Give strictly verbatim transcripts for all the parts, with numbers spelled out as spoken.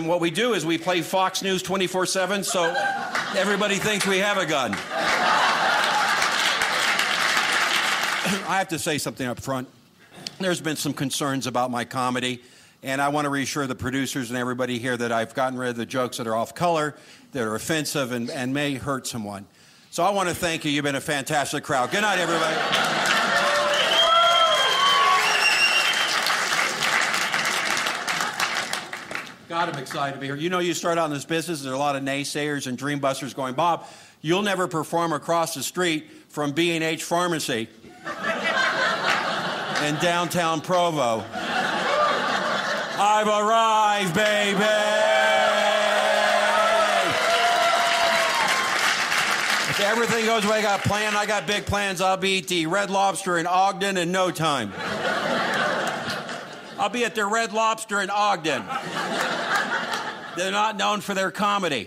what we do is we play Fox News twenty-four seven, so everybody thinks we have a gun. I have to say something up front. There's been some concerns about my comedy, and I want to reassure the producers and everybody here that I've gotten rid of the jokes that are off color, that are offensive, and, and may hurt someone. So I want to thank you. You've been a fantastic crowd. Good night, everybody. God, I'm excited to be here. You know, you start out in this business, there are a lot of naysayers and dreambusters going, Bob, you'll never perform across the street from B and H Pharmacy in downtown Provo. I've arrived, baby! If everything goes the way I got planned, I got big plans. I'll be at the Red Lobster in Ogden in no time. I'll be at the Red Lobster in Ogden. They're not known for their comedy.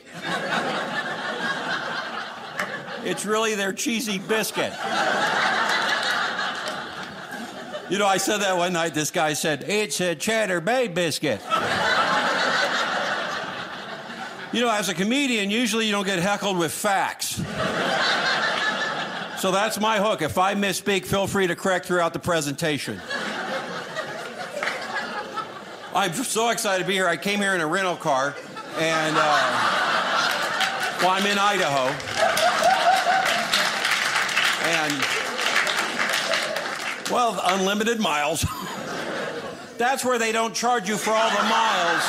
It's really their cheesy biscuit. You know, I said that one night. This guy said, it's a Cheddar Bay biscuit. You know, as a comedian, usually you don't get heckled with facts. So that's my hook. If I misspeak, feel free to correct throughout the presentation. I'm so excited to be here. I came here in a rental car, and, uh, well, I'm in Idaho. And, well, unlimited miles. That's where they don't charge you for all the miles.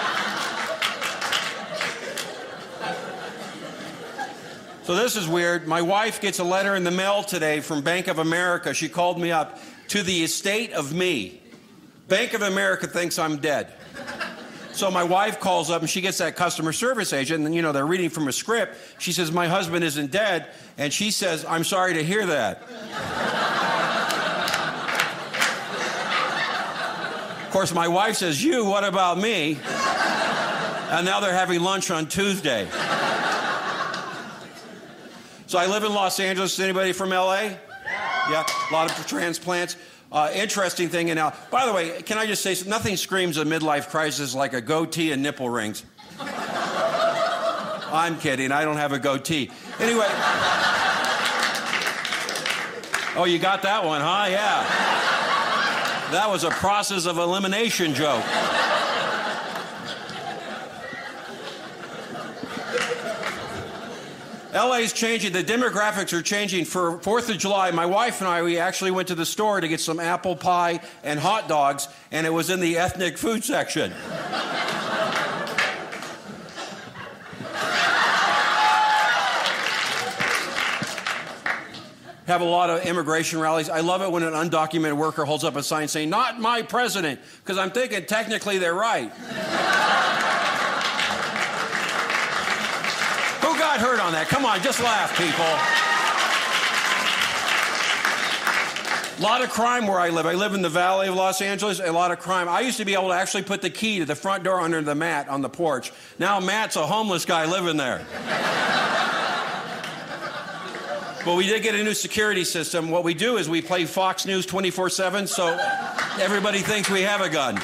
So this is weird. My wife gets a letter in the mail today from Bank of America. She called me up. To the estate of me. Bank of America thinks I'm dead. So my wife calls up and she gets that customer service agent, and you know, they're reading from a script. She says, my husband isn't dead. And she says, I'm sorry to hear that. Of course, my wife says, you, what about me? And now they're having lunch on Tuesday. So I live in Los Angeles. Anybody from L A? Yeah, a lot of transplants. Uh, interesting thing in L A. By the way, can I just say, nothing screams a midlife crisis like a goatee and nipple rings. I'm kidding. I don't have a goatee. Anyway. Oh, you got that one, huh? Yeah. That was a process of elimination joke. L A's changing. The demographics are changing. For fourth of July, my wife and I, we actually went to the store to get some apple pie and hot dogs, and it was in the ethnic food section. Have a lot of immigration rallies. I love it when an undocumented worker holds up a sign saying, not my president, because I'm thinking technically they're right. Who got hurt on that? Come on, just laugh, people. A lot of crime where I live. I live in the Valley of Los Angeles, a lot of crime. I used to be able to actually put the key to the front door under the mat on the porch. Now Matt's a homeless guy living there. But we did get a new security system. What we do is we play Fox News twenty-four seven, so everybody thinks we have a gun.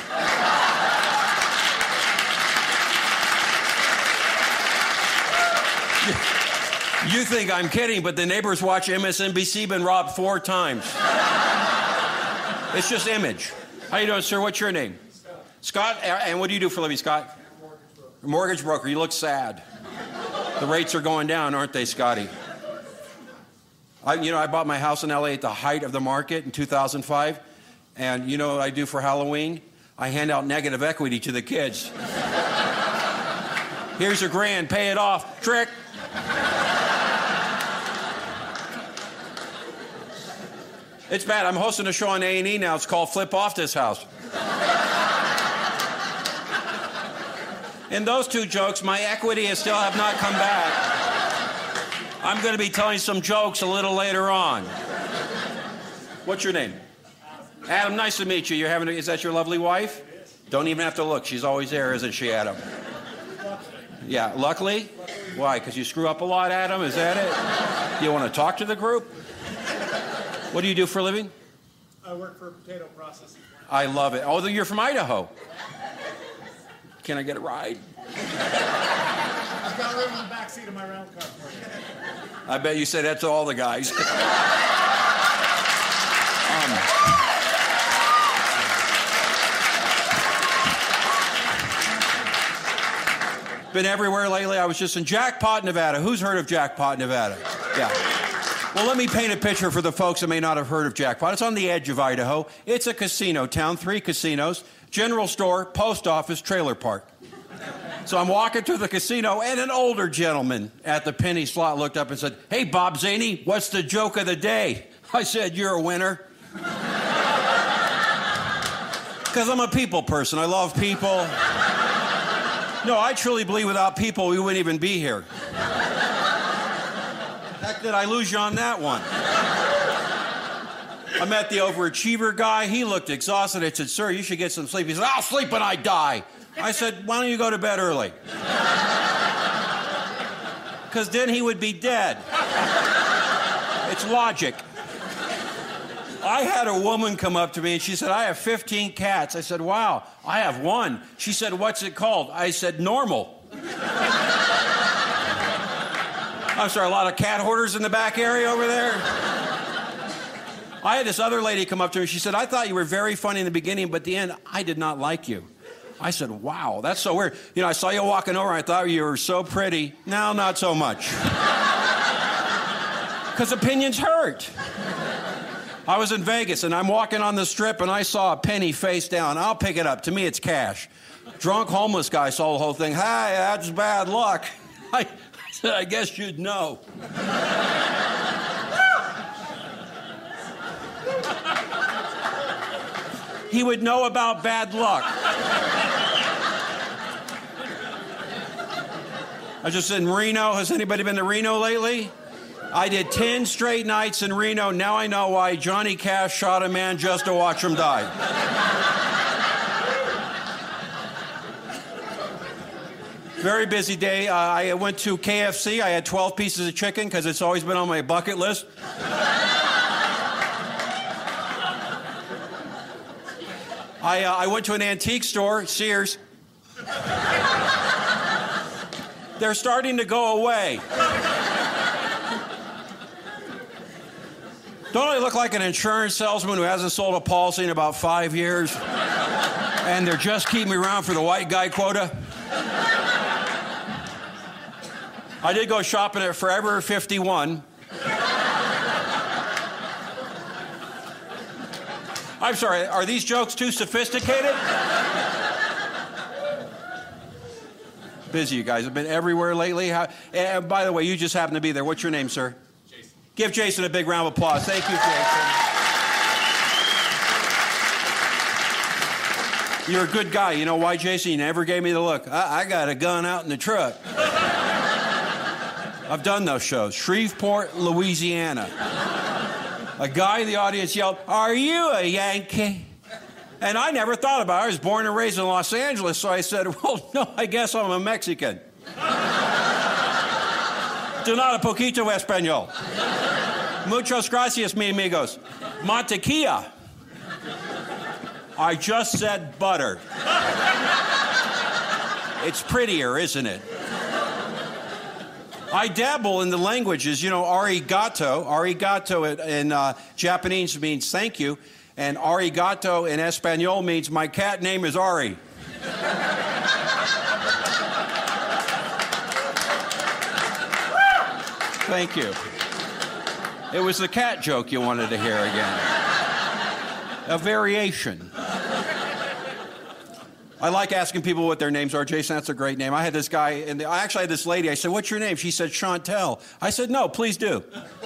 You think I'm kidding, but the neighbors watch M S N B C, been robbed four times. It's just image. How you doing, sir? What's your name? Scott. Scott, and what do you do for a living, Scott? Mortgage broker. Mortgage broker. You look sad. The rates are going down, aren't they, Scotty? I, you know, I bought my house in L A at the height of the market in two thousand five, and you know what I do for Halloween? I hand out negative equity to the kids. Here's a grand, pay it off. Trick. It's bad. I'm hosting a show on A and E now. It's called Flip Off This House. In those two jokes, my equity has still have not come back. I'm going to be telling some jokes a little later on. What's your name? Adam. Adam, nice to meet you. You're having a, is that your lovely wife? Don't even have to look. She's always there, isn't she, Adam? Yeah, luckily? Why? Because you screw up a lot, Adam? Is that it? You want to talk to the group? What do you do for a living? I work for a potato processing plant. I love it. Oh, you're from Idaho. Can I get a ride? I've got room in the back seat of my rental car for you. I bet you say that to all the guys. um, been everywhere lately. I was just in Jackpot, Nevada. Who's heard of Jackpot, Nevada? Yeah. Well, let me paint a picture for the folks that may not have heard of Jackpot. It's on the edge of Idaho. It's a casino town, three casinos, general store, post office, trailer park. So I'm walking through the casino, and an older gentleman at the penny slot looked up and said, "Hey, Bob Zaney, what's the joke of the day?" I said, "You're a winner." Because I'm a people person. I love people. No, I truly believe without people, we wouldn't even be here. Heck, did I lose you on that one? I met the overachiever guy. He looked exhausted. I said, "Sir, you should get some sleep." He said, "I'll sleep when I die." I said, "Why don't you go to bed early?" Because then he would be dead. It's logic. I had a woman come up to me and she said, "I have fifteen cats." I said, "Wow, I have one." She said, "What's it called?" I said, "Normal." I'm sorry, a lot of cat hoarders in the back area over there? I had this other lady come up to me. She said, "I thought you were very funny in the beginning, but at the end, I did not like you." I said, "Wow, that's so weird. You know, I saw you walking over, I thought you were so pretty. Now, not so much." Because opinions hurt. I was in Vegas, and I'm walking on the strip, and I saw a penny face down. I'll pick it up. To me, it's cash. Drunk homeless guy saw the whole thing. "Hey, that's bad luck." I, I said, "I guess you'd know." He would know about bad luck. I was just in Reno. Has anybody been to Reno lately? I did ten straight nights in Reno. Now I know why Johnny Cash shot a man just to watch him die. Very busy day. Uh, I went to K F C. I had twelve pieces of chicken because it's always been on my bucket list. I, uh, I went to an antique store, Sears. They're starting to go away. Don't I look like an insurance salesman who hasn't sold a policy in about five years? And they're just keeping me around for the white guy quota? I did go shopping at Forever fifty-one. I'm sorry, are these jokes too sophisticated? Busy, you guys have been everywhere lately. How, and by the way, you just happen to be there. What's your name, sir? Jason. Give Jason a big round of applause. Thank you, Jason. You're a good guy. You know why, Jason? You never gave me the look. I, I got a gun out in the truck. I've done those shows. Shreveport, Louisiana. A guy in the audience yelled, "Are you a Yankee?" And I never thought about it. I was born and raised in Los Angeles, so I said, "Well, no, I guess I'm a Mexican." "Do not a poquito español." "Muchas gracias, mi amigos." "Mantequilla." "I just said butter." It's prettier, isn't it? I dabble in the languages. You know, arigato. Arigato in uh, Japanese means thank you. And arigato in Espanol means my cat name is Ari. Thank you. It was the cat joke you wanted to hear again. A variation. I like asking people what their names are. Jason, that's a great name. I had this guy, and I actually had this lady. I said, "What's your name?" She said, "Chantel." I said, "No, please do."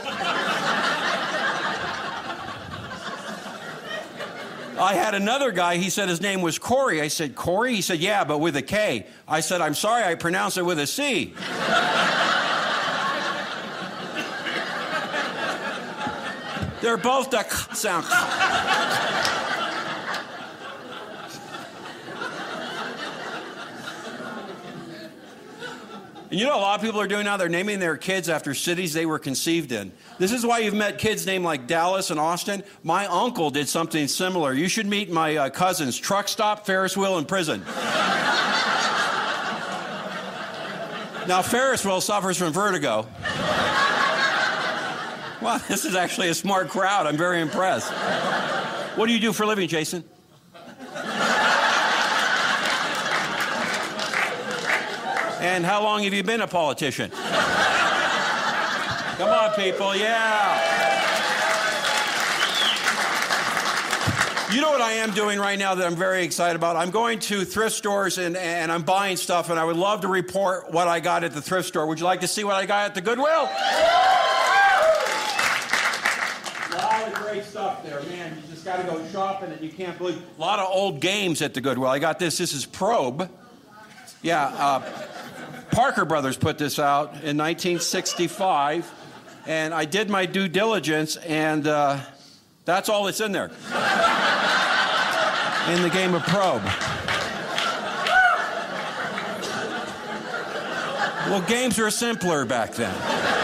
I had another guy, he said his name was Corey. I said, "Corey?" He said, "Yeah, but with a K." I said, "I'm sorry, I pronounced it with a C." They're both the sound. And you know, a lot of people are doing now, they're naming their kids after cities they were conceived in. This is why you've met kids named like Dallas and Austin. My uncle did something similar. You should meet my uh, cousins, Truck Stop, Ferris Wheel, and Prison. Now, Ferris wheel suffers from vertigo. Well, this is actually a smart crowd. I'm very impressed. What do you do for a living, Jason? And how long have you been a politician? Come on, people, yeah. You know what I am doing right now that I'm very excited about? I'm going to thrift stores and, and I'm buying stuff, and I would love to report what I got at the thrift store. Would you like to see what I got at the Goodwill? A lot of great stuff there, man. You just got to go shopping, and you can't believe. A lot of old games at the Goodwill. I got this. This is Probe. Yeah, uh, Parker Brothers put this out in nineteen sixty-five, and I did my due diligence, and uh, that's all that's in there. In the game of Probe. Well, games were simpler back then.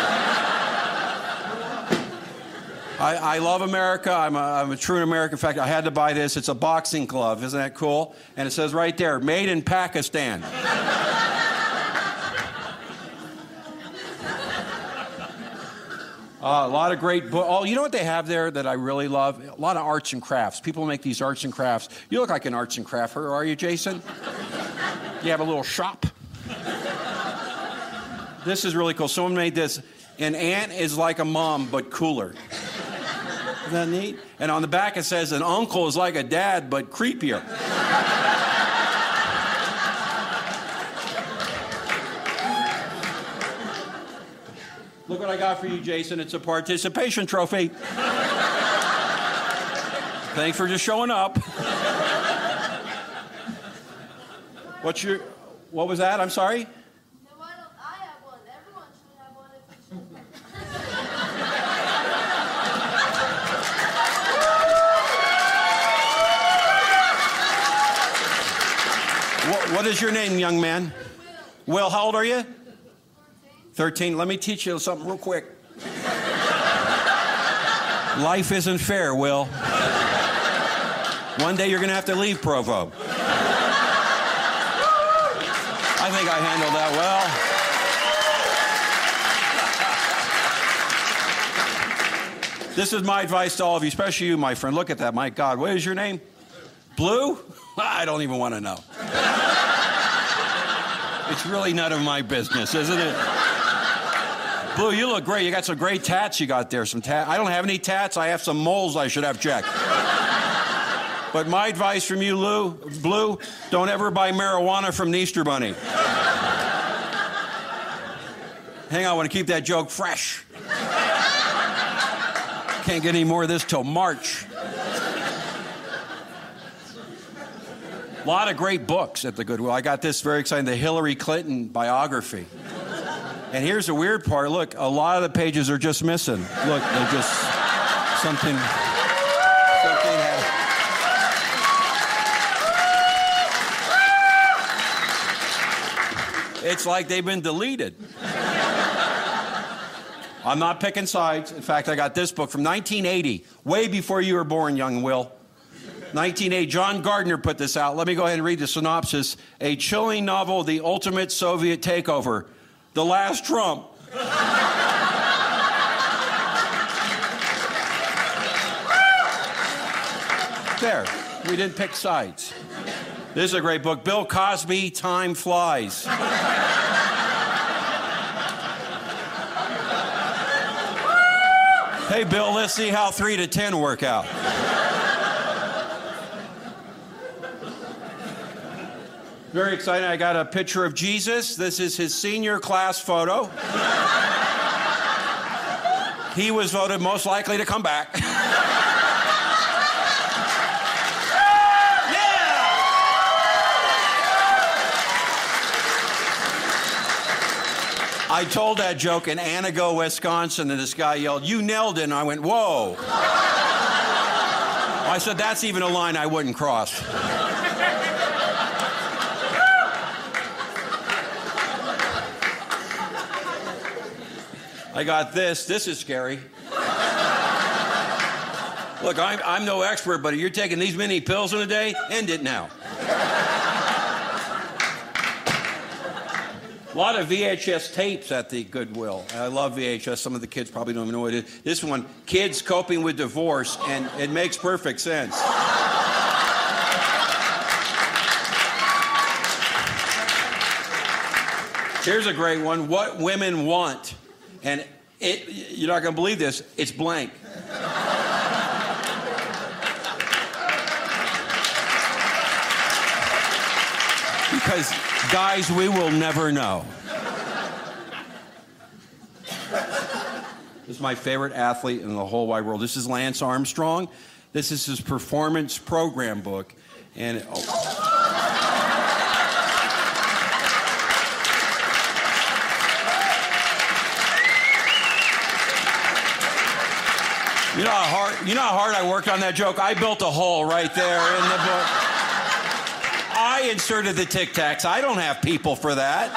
I, I love America. I'm a, I'm a true American. In fact, I had to buy this. It's a boxing glove. Isn't that cool? And it says right there, made in Pakistan. Uh, a lot of great books. Oh, you know what they have there that I really love? A lot of arts and crafts. People make these arts and crafts. You look like an arts and crafter, are you, Jason? You have a little shop. This is really cool. Someone made this. An aunt is like a mom, but cooler. Isn't that neat? And on the back it says, an uncle is like a dad, but creepier. Look what I got for you, Jason. It's a participation trophy. Thanks for just showing up. What's your... What was that? I'm sorry? No, why don't I have one? Everyone should have one if what, what is your name, young man? Will. Will, how old are you? thirteen. thirteen. Let me teach you something real quick. Life isn't fair, Will. One day you're going to have to leave Provo. I think I handled that well. This is my advice to all of you, especially you, my friend. Look at that. My God. What is your name? Blue? I don't even want to know. It's really none of my business, isn't it? Blue, you look great. You got some great tats you got there. Some tat. I don't have any tats. I have some moles I should have checked. But my advice from you, Lou, Blue, don't ever buy marijuana from the Easter Bunny. Hang on, I want to keep that joke fresh. Can't get any more of this till March. A lot of great books at the Goodwill. I got this very exciting, the Hillary Clinton biography. And here's the weird part. Look, a lot of the pages are just missing. Look, they're just something, something happened. It's like they've been deleted. I'm not picking sides. In fact, I got this book from nineteen eighty, way before you were born, young Will. nineteen eighty, John Gardner put this out. Let me go ahead and read the synopsis. A chilling novel, The Ultimate Soviet Takeover. The Last Trump. There, we didn't pick sides. This is a great book. Bill Cosby, Time Flies. Hey, Bill, let's see how three to ten work out. Very exciting. I got a picture of Jesus. This is his senior class photo. He was voted most likely to come back. I told that joke in Anago, Wisconsin, and this guy yelled, "You nailed it," and I went, "Whoa." I said, that's even a line I wouldn't cross. I got this. This is scary. Look, I'm, I'm no expert, but if you're taking these many pills in a day, end it now. A lot of V H S tapes at the Goodwill. I love V H S. Some of the kids probably don't even know what it is. This one, Kids Coping with Divorce, and it makes perfect sense. Here's a great one, What Women Want. And it, you're not going to believe this, it's blank. Because, guys, we will never know. This is my favorite athlete in the whole wide world. This is Lance Armstrong. This is his performance program book. And it, oh. You know how hard, you know how hard I worked on that joke? I built a hole right there in the book. I inserted the Tic Tacs. I don't have people for that.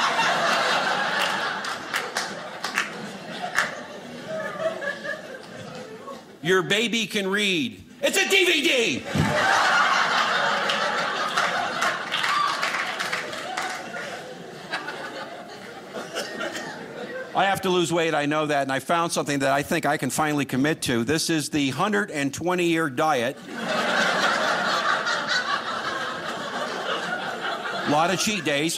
Your baby can read. It's a D V D. I have to lose weight, I know that, and I found something that I think I can finally commit to. This is the one hundred twenty year diet. A lot of cheat days.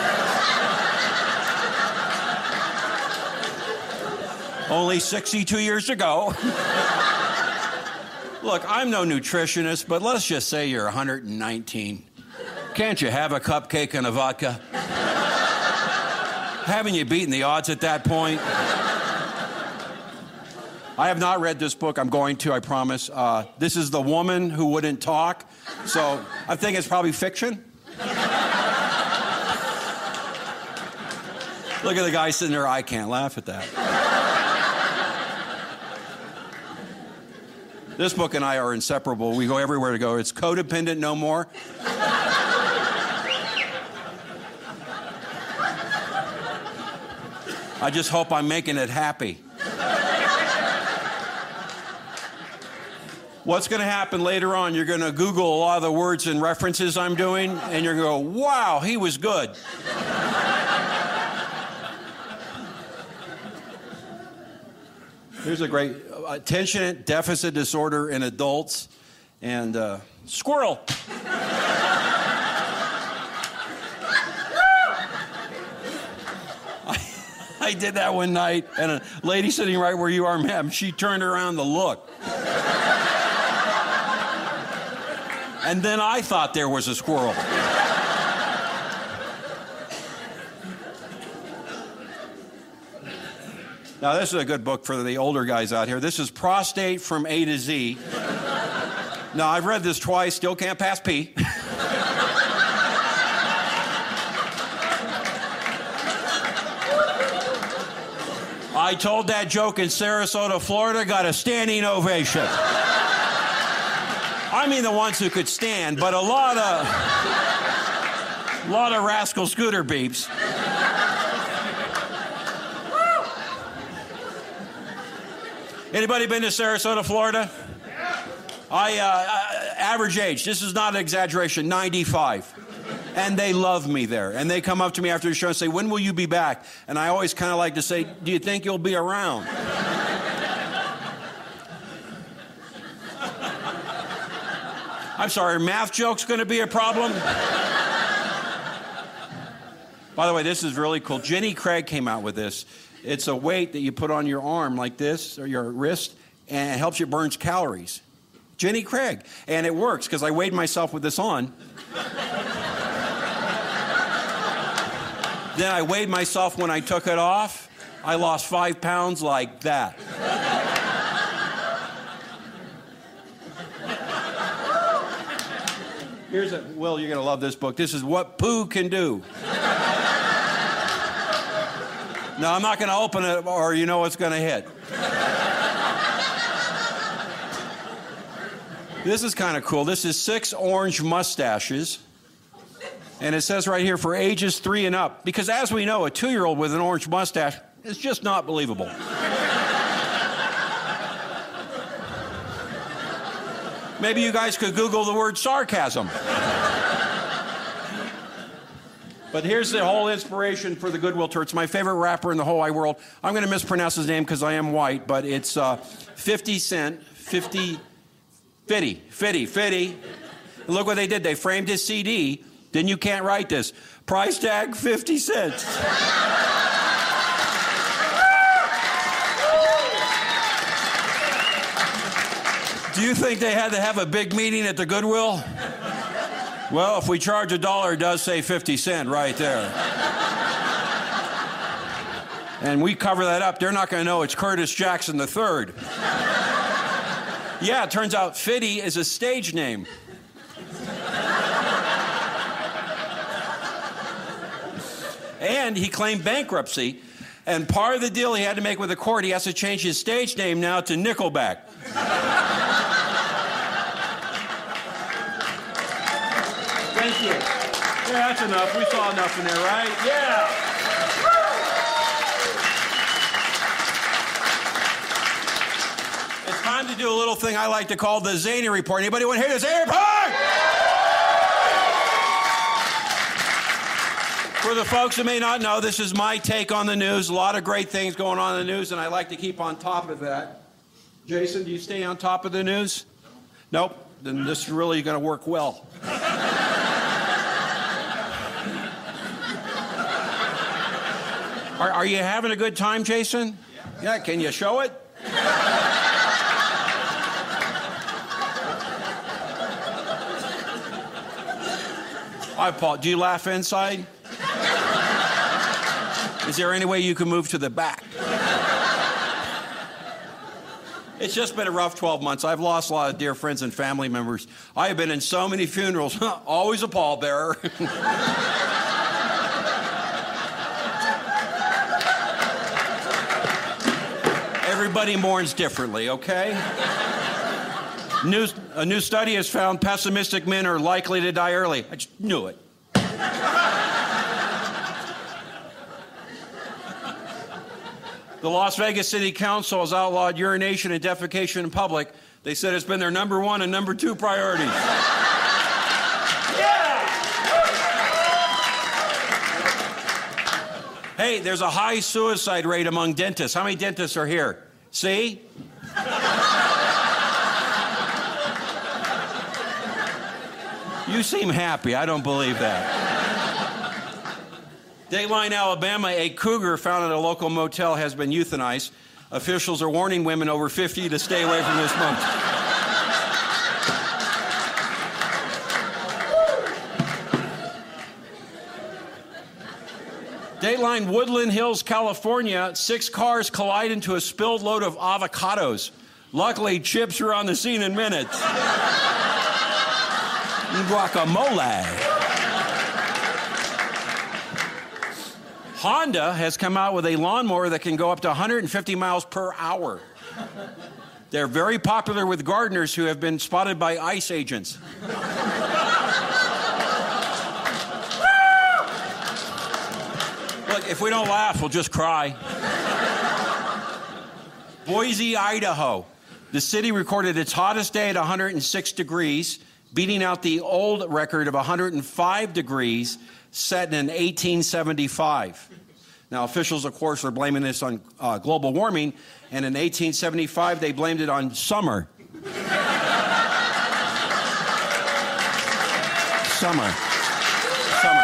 Only sixty-two years ago. Look, I'm no nutritionist, but let's just say you're one hundred nineteen. Can't you have a cupcake and a vodka? Haven't you beaten the odds at that point? I have not read this book. I'm going to, I promise. Uh, this is The Woman Who Wouldn't Talk. So I think it's probably fiction. Look at the guy sitting there. I can't laugh at that. This book and I are inseparable. We go everywhere to go. It's Codependent No More. I just hope I'm making it happy. What's going to happen later on? You're going to Google a lot of the words and references I'm doing, and you're going to go, wow, he was good. Here's a great uh, attention deficit disorder in adults, and uh, squirrel. I did that one night, and a lady sitting right where you are, ma'am, she turned around to look. And then I thought there was a squirrel. Now, this is a good book for the older guys out here. This is Prostate from A to Z. Now, I've read this twice, still can't pass pee. I told that joke in Sarasota, Florida, got a standing ovation. I mean the ones who could stand, but a lot of, a lot of rascal scooter beeps. Anybody been to Sarasota, Florida? I, uh, average age, this is not an exaggeration, ninety-five. And they love me there. And they come up to me after the show and say, when will you be back? And I always kind of like to say, do you think you'll be around? I'm sorry, math joke's going to be a problem? By the way, this is really cool. Jenny Craig came out with this. It's a weight that you put on your arm like this, or your wrist, and it helps you burn calories. Jenny Craig. And it works, because I weighed myself with this on. Then I weighed myself when I took it off. I lost five pounds like that. Here's a, Will, you're going to love this book. This is What Poo Can Do. No, I'm not going to open it, or you know what's going to hit. This is kind of cool. This is Six Orange Mustaches. And it says right here, for ages three and up. Because as we know, a two-year-old with an orange mustache is just not believable. Maybe you guys could Google the word sarcasm. But here's the whole inspiration for the Goodwill Tour. It's my favorite rapper in the whole wide world. I'm going to mispronounce his name because I am white, but it's uh, fifty Cent, fifty, fifty, fifty, fifty. And look what they did. They framed his C D. Then you can't write this. Price tag fifty cents. Do you think they had to have a big meeting at the Goodwill? Well, if we charge a dollar, it does say fifty cent right there. And we cover that up. They're not going to know it's Curtis Jackson the third. Yeah, it turns out Fitty is a stage name. And he claimed bankruptcy. And part of the deal he had to make with the court, he has to change his stage name now to Nickelback. Thank you. Yeah, that's enough. We saw enough in there, right? Yeah. It's time to do a little thing I like to call the Zany Report. Anybody want to hear the Zany Report? For the folks who may not know, this is my take on the news. A lot of great things going on in the news, and I like to keep on top of that. Jason, do you stay on top of the news? Nope. Then this is really going to work well. Are, are you having a good time, Jason? Yeah. Yeah, can you show it? I Paul, do you laugh inside? Is there any way you can move to the back? It's just been a rough twelve months. I've lost a lot of dear friends and family members. I have been in so many funerals, always a pallbearer. Everybody mourns differently, okay? New, a new study has found pessimistic men are likely to die early. I just knew it. The Las Vegas City Council has outlawed urination and defecation in public. They said it's been their number one and number two priorities. Yeah! Hey, there's a high suicide rate among dentists. How many dentists are here? See? You seem happy. I don't believe that. Dateline, Alabama, a cougar found at a local motel has been euthanized. Officials are warning women over fifty to stay away from this month. Dateline, Woodland Hills, California, six cars collide into a spilled load of avocados. Luckily, chips are on the scene in minutes. Guacamole. Honda has come out with a lawnmower that can go up to one hundred fifty miles per hour. They're very popular with gardeners who have been spotted by ICE agents. Look, if we don't laugh, we'll just cry. Boise, Idaho. The city recorded its hottest day at one hundred six degrees, beating out the old record of one hundred five degrees set in eighteen seventy-five. Now, officials, of course, are blaming this on uh, global warming, and in eighteen seventy-five, they blamed it on summer. Summer. Summer.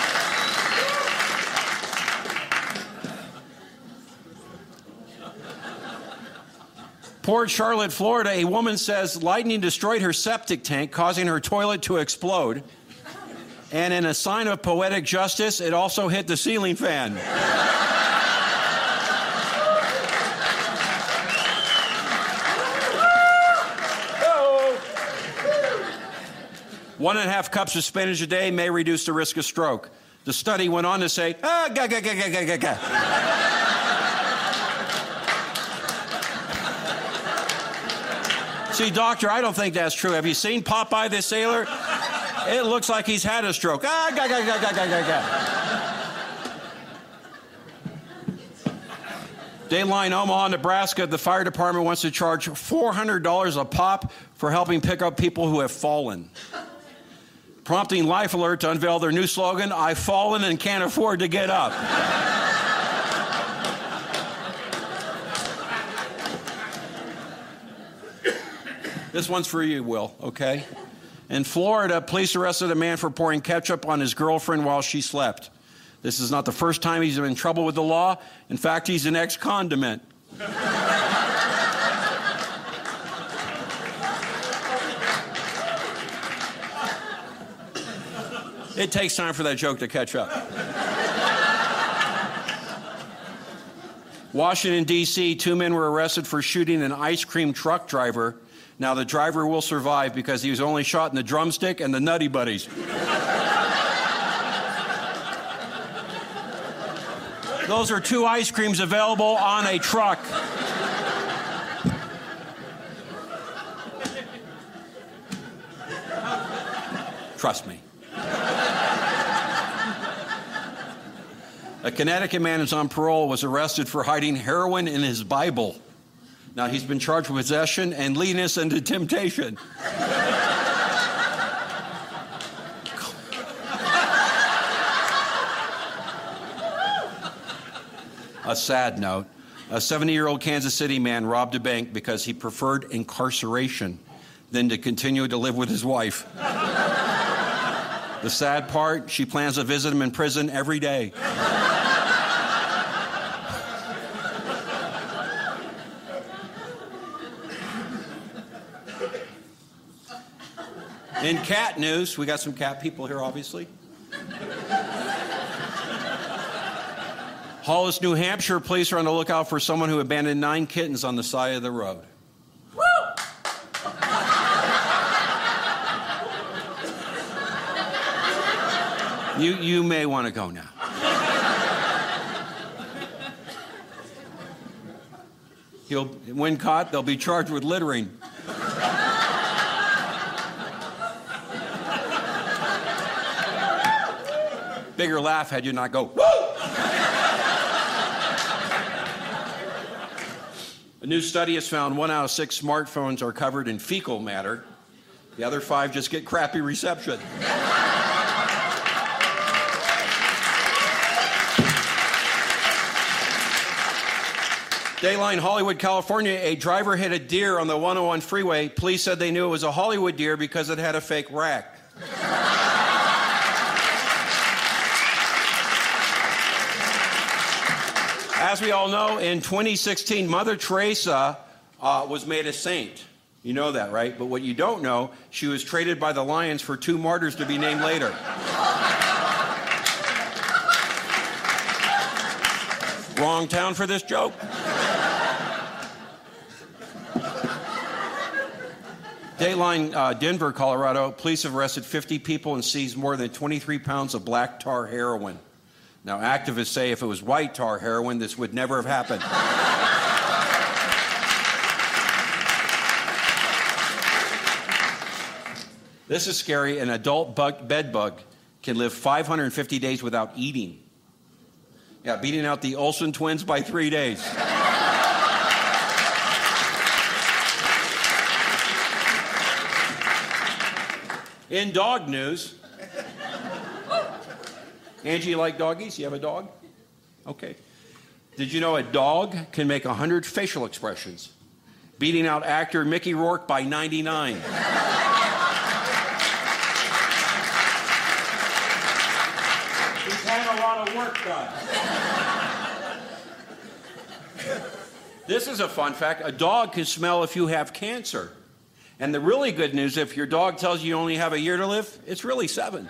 Port Charlotte, Florida, a woman says lightning destroyed her septic tank, causing her toilet to explode. And in a sign of poetic justice, it also hit the ceiling fan. One and a half cups of spinach a day may reduce the risk of stroke. The study went on to say, ah, ga, ga, ga, ga, ga, ga, ga. See, doctor, I don't think that's true. Have you seen Popeye the Sailor? It looks like he's had a stroke. Ah, ga, ga, ga, ga, ga, ga, ga. Dateline, Omaha, Nebraska. The fire department wants to charge four hundred dollars a pop for helping pick up people who have fallen. prompting Life Alert to unveil their new slogan, "I've fallen and can't afford to get up." This one's for you, Will, okay? In Florida, police arrested a man for pouring ketchup on his girlfriend while she slept. This is not the first time he's been in trouble with the law. In fact, he's an ex-condiment. It takes time for that joke to catch up. Washington, D C, two men were arrested for shooting an ice cream truck driver. Now, the driver will survive because he was only shot in the drumstick and the Nutty Buddies. Those are two ice creams available on a truck. Trust me. A Connecticut man who's on parole was arrested for hiding heroin in his Bible. Now, he's been charged with possession and leading us into temptation. A sad note. A seventy-year-old Kansas City man robbed a bank because he preferred incarceration than to continue to live with his wife. The sad part, she plans to visit him in prison every day. In cat news, we got some cat people here, obviously. Hollis, New Hampshire police are on the lookout for someone who abandoned nine kittens on the side of the road. Woo! You, you may want to go now. He'll, when caught, they'll be charged with littering. Bigger laugh had you not go, woo! A new study has found one out of six smartphones are covered in fecal matter. The other five just get crappy reception. Dayline, Hollywood, California, a driver hit a deer on the one oh one freeway. Police said they knew it was a Hollywood deer because it had a fake rack. As we all know, in twenty sixteen, Mother Teresa uh, was made a saint. You know that, right? But what you don't know, she was traded by the Lions for two martyrs to be named later. Wrong town for this joke. Dateline, uh, Denver, Colorado, police have arrested fifty people and seized more than twenty-three pounds of black tar heroin. Now, activists say if it was white tar heroin, this would never have happened. This is scary. An adult bug, bed bug can live five hundred fifty days without eating. Yeah, beating out the Olsen twins by three days. In dog news, Angie, you like doggies? You have a dog? Okay. Did you know a dog can make one hundred facial expressions, beating out actor Mickey Rourke by ninety-nine? He's had a lot of work done. This is a fun fact. A dog can smell if you have cancer. And the really good news, if your dog tells you you only have a year to live, it's really seven.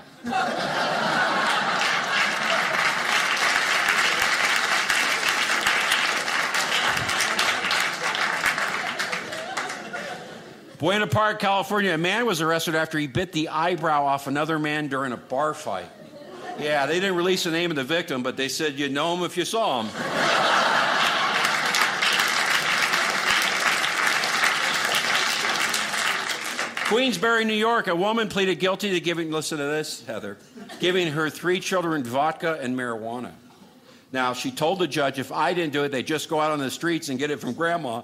Buena Park, California, a man was arrested after he bit the eyebrow off another man during a bar fight. Yeah, they didn't release the name of the victim, but they said you'd know him if you saw him. Queensbury, New York, a woman pleaded guilty to giving, listen to this, Heather, giving her three children vodka and marijuana. Now, she told the judge, if I didn't do it, they'd just go out on the streets and get it from grandma.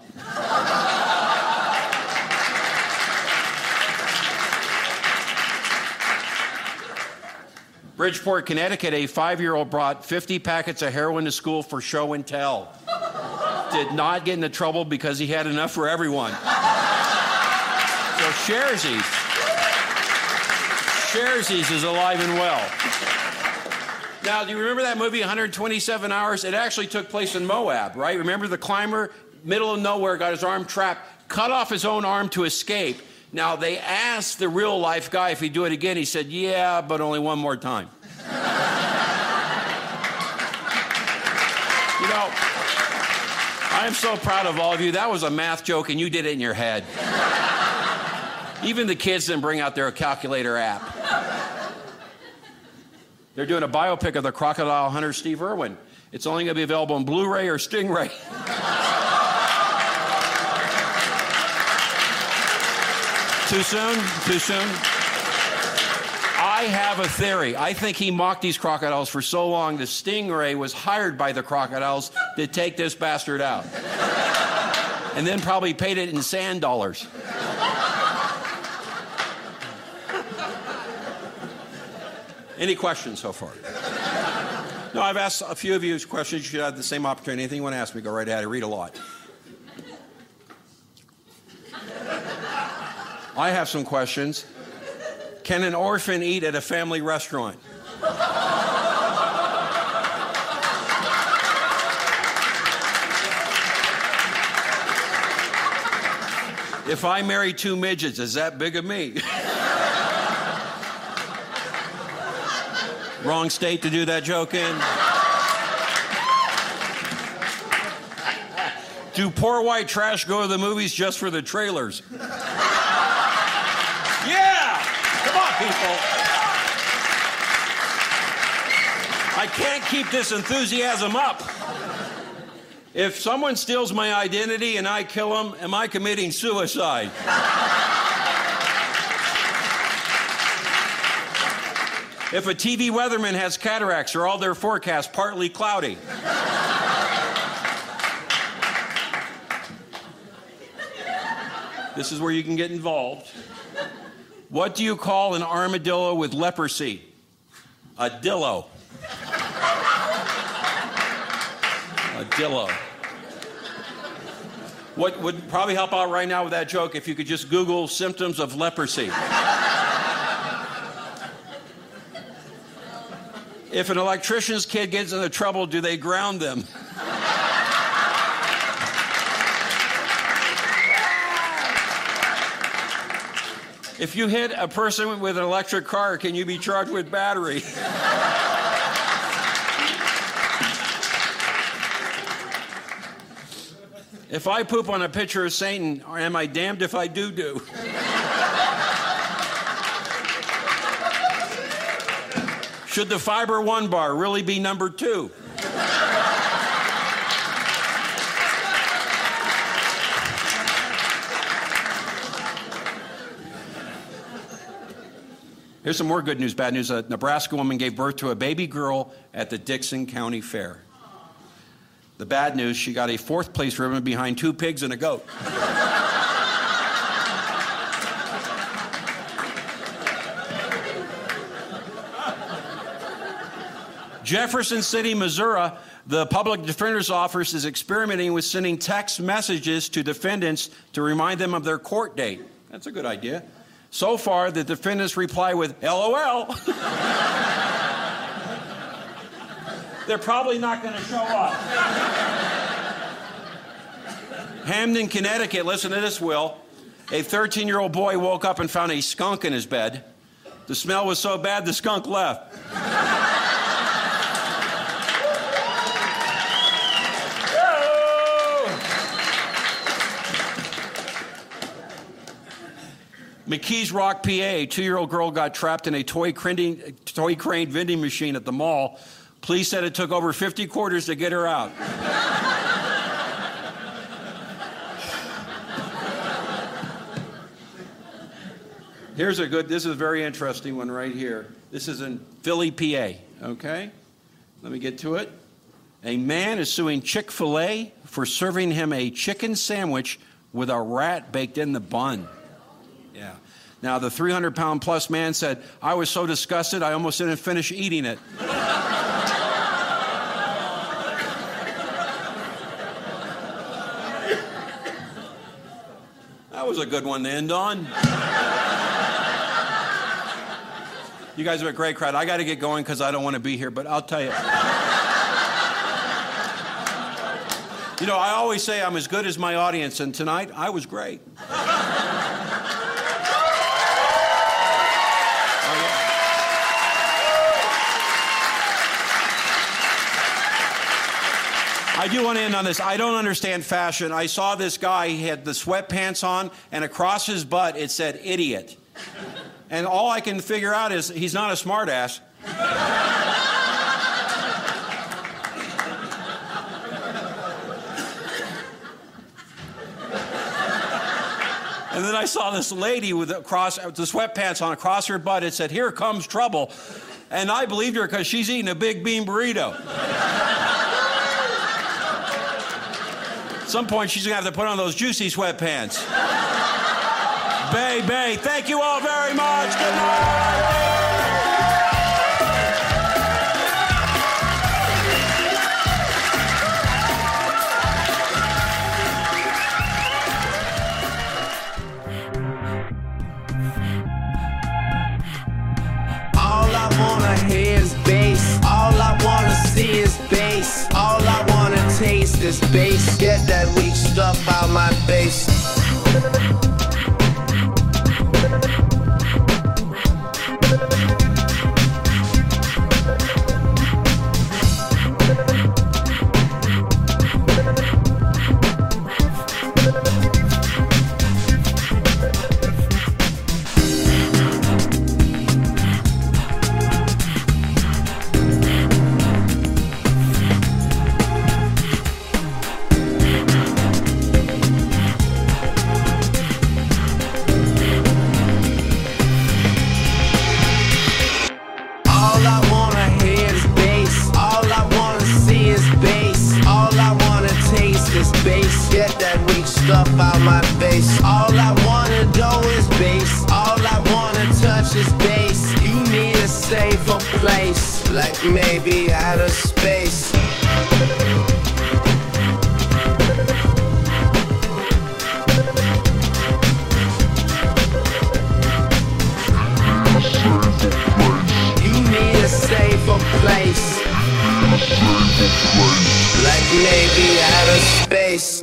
Bridgeport, Connecticut, a five-year-old brought fifty packets of heroin to school for show and tell. Did not get into trouble because he had enough for everyone. So Sharesies. Sharesies is alive and well. Now, do you remember that movie, one hundred twenty-seven hours? It actually took place in Moab, right? Remember the climber, middle of nowhere, got his arm trapped, cut off his own arm to escape. Now, they asked the real-life guy if he'd do it again. He said, yeah, but only one more time. You know, I am so proud of all of you. That was a math joke, and you did it in your head. Even the kids didn't bring out their calculator app. They're doing a biopic of the crocodile hunter Steve Irwin. It's only going to be available on Blu-ray or Stingray. Too soon? Too soon? I have a theory. I think he mocked these crocodiles for so long the Stingray was hired by the crocodiles to take this bastard out. And then probably paid it in sand dollars. Any questions so far? No, I've asked a few of you questions. You should have the same opportunity. Anything you want to ask me, go right ahead. I read a lot. I have some questions. Can an orphan eat at a family restaurant? If I marry two midgets, is that big of me? Wrong state to do that joke in. Do poor white trash go to the movies just for the trailers? Yeah! Come on, people. I can't keep this enthusiasm up. If someone steals my identity and I kill him, am I committing suicide? If a T V weatherman has cataracts, are all their forecasts partly cloudy? This is where you can get involved. What do you call an armadillo with leprosy? A dillo. A dillo. What would probably help out right now with that joke if you could just Google symptoms of leprosy. If an electrician's kid gets into trouble, do they ground them? If you hit a person with an electric car, can you be charged with battery? If I poop on a picture of Satan, am I damned if I do do? Should the Fiber One bar really be number two? Here's some more good news, bad news. A Nebraska woman gave birth to a baby girl at the Dixon County Fair. The bad news, she got a fourth place ribbon behind two pigs and a goat. Jefferson City, Missouri, the Public Defender's Office is experimenting with sending text messages to defendants to remind them of their court date. That's a good idea. So far, the defendants reply with LOL. They're probably not going to show up. Hamden, Connecticut, listen to this, Will. A thirteen-year-old boy woke up and found a skunk in his bed. The smell was so bad, the skunk left. McKees Rock, P A, a two-year-old girl got trapped in a toy crane, toy crane vending machine at the mall. Police said it took over fifty quarters to get her out. Here's a good, this is a very interesting one right here. This is in Philly, P A, okay? Let me get to it. A man is suing Chick-fil-A for serving him a chicken sandwich with a rat baked in the bun. Yeah. Now, the three hundred pound plus man said, I was so disgusted, I almost didn't finish eating it. That was a good one to end on. You guys are a great crowd. I got to get going because I don't want to be here, but I'll tell you. You know, I always say I'm as good as my audience, and tonight I was great. I do want to end on this. I don't understand fashion. I saw this guy, he had the sweatpants on, and across his butt it said idiot. And all I can figure out is he's not a smartass. And then I saw this lady with the, cross, the sweatpants on across her butt. It said, here comes trouble. And I believed her because she's eating a big bean burrito. At some point, she's going to have to put on those juicy sweatpants. Bay, bay. Thank you all very much. Good night. All I wanna hear is bass. All I wanna see is bass. All I wanna taste is bass. Get that weak stuff out my face. Get that weak stuff out my face. All I wanna do is bass. All I wanna touch is bass. You need a safer place, like maybe outer space. You need a safer place, like maybe outer space.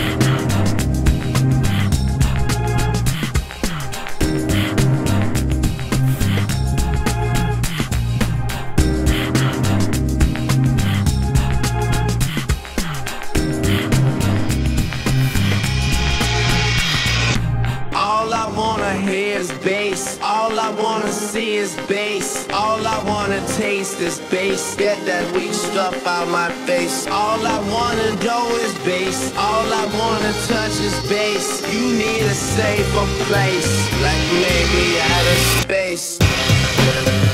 All I wanna hear is bass. All I wanna see is bass. All I wanna taste is bass. Get that weak stuff out my face. All I wanna do is bass. All I wanna touch is bass. You need a safer place, like maybe outer space.